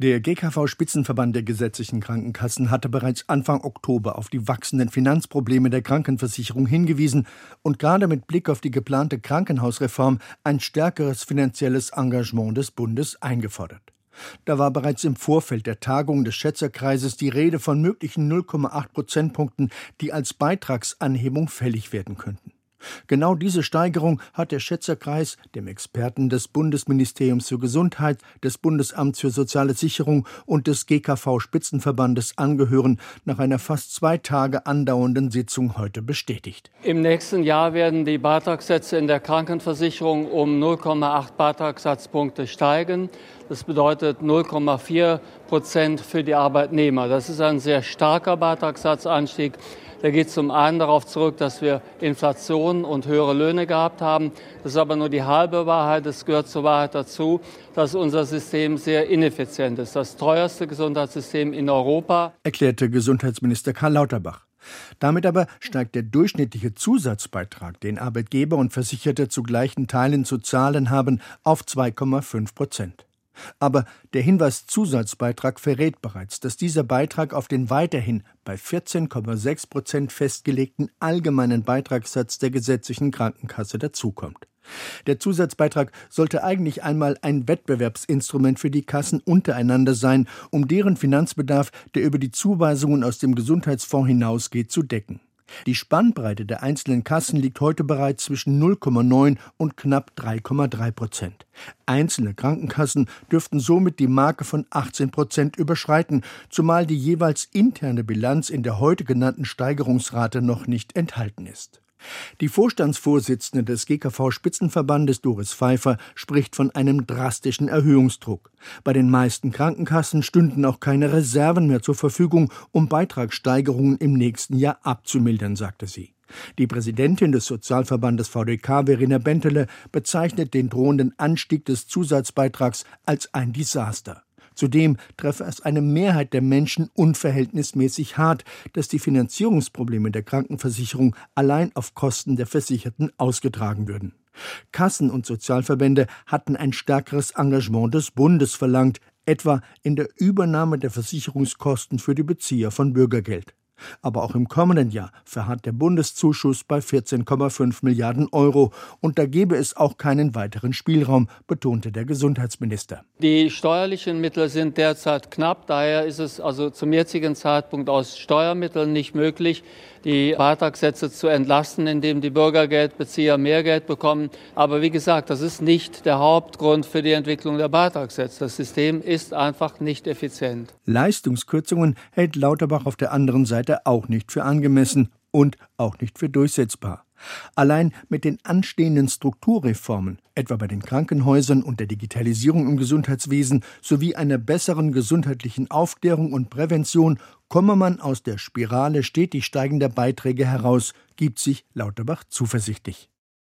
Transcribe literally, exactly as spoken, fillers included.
Der G K V-Spitzenverband der gesetzlichen Krankenkassen hatte bereits Anfang Oktober auf die wachsenden Finanzprobleme der Krankenversicherung hingewiesen und gerade mit Blick auf die geplante Krankenhausreform ein stärkeres finanzielles Engagement des Bundes eingefordert. Da war bereits im Vorfeld der Tagung des Schätzerkreises die Rede von möglichen null Komma acht Prozentpunkten, die als Beitragsanhebung fällig werden könnten. Genau diese Steigerung hat der Schätzerkreis dem Experten des Bundesministeriums für Gesundheit, des Bundesamts für Soziale Sicherung und des G K V-Spitzenverbandes angehören, nach einer fast zwei Tage andauernden Sitzung heute bestätigt. Im nächsten Jahr werden die Beitragssätze in der Krankenversicherung um null Komma acht Beitragssatzpunkte steigen. Das bedeutet null Komma vier Prozent für die Arbeitnehmer. Das ist ein sehr starker Beitragssatzanstieg. Der geht zum einen darauf zurück, dass wir Inflation und höhere Löhne gehabt haben. Das ist aber nur die halbe Wahrheit. Es gehört zur Wahrheit dazu, dass unser System sehr ineffizient ist. Das teuerste Gesundheitssystem in Europa, erklärte Gesundheitsminister Karl Lauterbach. Damit aber steigt der durchschnittliche Zusatzbeitrag, den Arbeitgeber und Versicherte zu gleichen Teilen zu zahlen haben, auf zwei Komma fünf Prozent. Aber der Hinweis Zusatzbeitrag verrät bereits, dass dieser Beitrag auf den weiterhin bei vierzehn Komma sechs Prozent festgelegten allgemeinen Beitragssatz der gesetzlichen Krankenkasse dazukommt. Der Zusatzbeitrag sollte eigentlich einmal ein Wettbewerbsinstrument für die Kassen untereinander sein, um deren Finanzbedarf, der über die Zuweisungen aus dem Gesundheitsfonds hinausgeht, zu decken. Die Spannbreite der einzelnen Kassen liegt heute bereits zwischen null Komma neun und knapp drei Komma drei Prozent. Einzelne Krankenkassen dürften somit die Marke von achtzehn Prozent überschreiten, zumal die jeweils interne Bilanz in der heute genannten Steigerungsrate noch nicht enthalten ist. Die Vorstandsvorsitzende des G K V-Spitzenverbandes Doris Pfeiffer spricht von einem drastischen Erhöhungsdruck. Bei den meisten Krankenkassen stünden auch keine Reserven mehr zur Verfügung, um Beitragssteigerungen im nächsten Jahr abzumildern, sagte sie. Die Präsidentin des Sozialverbandes V D K, Verena Bentele, bezeichnet den drohenden Anstieg des Zusatzbeitrags als ein Desaster. Zudem treffe es eine Mehrheit der Menschen unverhältnismäßig hart, dass die Finanzierungsprobleme der Krankenversicherung allein auf Kosten der Versicherten ausgetragen würden. Kassen und Sozialverbände hatten ein stärkeres Engagement des Bundes verlangt, etwa in der Übernahme der Versicherungskosten für die Bezieher von Bürgergeld. Aber auch im kommenden Jahr verharrt der Bundeszuschuss bei vierzehn Komma fünf Milliarden Euro. Und da gäbe es auch keinen weiteren Spielraum, betonte der Gesundheitsminister. Die steuerlichen Mittel sind derzeit knapp. Daher ist es also zum jetzigen Zeitpunkt aus Steuermitteln nicht möglich, die Beitragssätze zu entlasten, indem die Bürgergeldbezieher mehr Geld bekommen. Aber wie gesagt, das ist nicht der Hauptgrund für die Entwicklung der Beitragssätze. Das System ist einfach nicht effizient. Leistungskürzungen hält Lauterbach auf der anderen Seite auch nicht für angemessen und auch nicht für durchsetzbar. Allein mit den anstehenden Strukturreformen, etwa bei den Krankenhäusern und der Digitalisierung im Gesundheitswesen sowie einer besseren gesundheitlichen Aufklärung und Prävention, komme man aus der Spirale stetig steigender Beiträge heraus, gibt sich Lauterbach zuversichtlich.